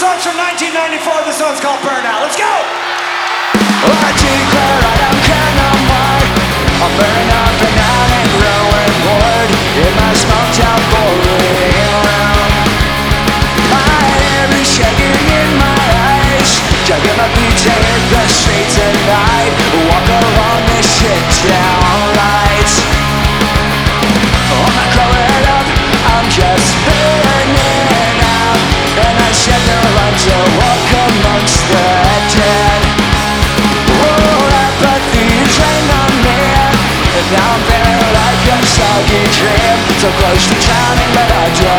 song's from 1994. This song's called Burnout. Let's go! I declare I don't care no more. I'm burning up and out and growing bored in my smoked out boring room. My hair is shaking in my eyes, dragging my feet to hit the streets at night. Walk along this shit down lights. I'm not growing up, I'm just burning out, and I shed no run to walk amongst the dead. Now I'm feeling like a soggy dream, so close to drowning, but I just